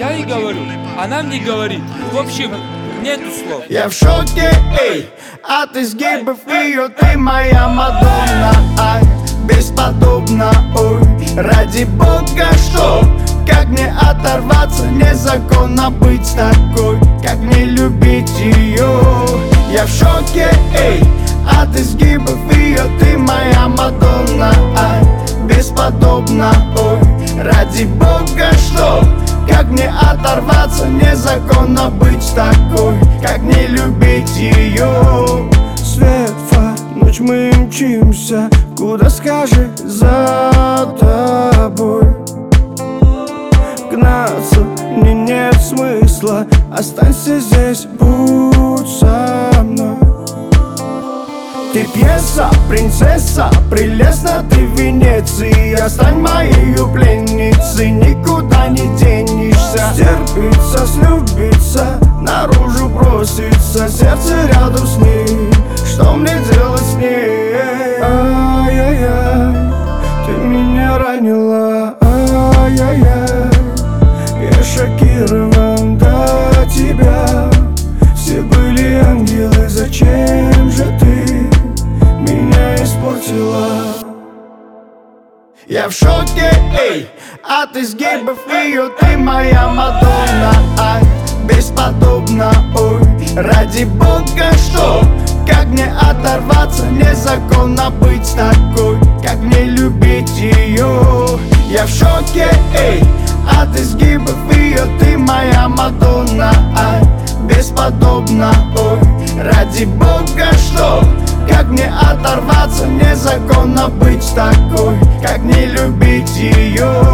Я ей говорю, она мне говорит. В общем, нету слов. Я в шоке, эй, от изгибов ее. Ты моя Мадонна, ай, бесподобна, ой. Ради бога, что? Как мне оторваться? Незаконно быть такой. Как мне любить ее? Я в шоке, эй, от изгибов ее. Ты моя Мадонна, ай, бесподобна, ой. Ради бога, что? Как мне оторваться? Незаконно быть такой. Как не любить ее? Свет, фар, ночь, мы мчимся. Куда скажи, за тобой гнаться мне нет смысла. Останься здесь, будь со мной. Ты пьеса, принцесса, прелестна ты в Венеции. Стань моей пленницей, никуда не денешься. Стерпится, слюбится, наружу бросится. Сердце рядом с ней, что мне делать с ней? Ай-яй-яй, ты меня ранила. Ай-яй-яй, я шокирован до тебя. Все были ангелы, зачем же ты меня испортила? Я в шоке, эй, от изгибов ее. Ты моя Мадонна, ай, бесподобна, ой. Ради бога, что? Как мне оторваться? Незаконно быть такой. Как мне любить ее? Я в шоке, эй, от изгибов ее. Ты моя Мадонна, ай, бесподобна, ой. Ради бога, что? Как мне оторваться? Незаконно быть такой. Как не любить ее?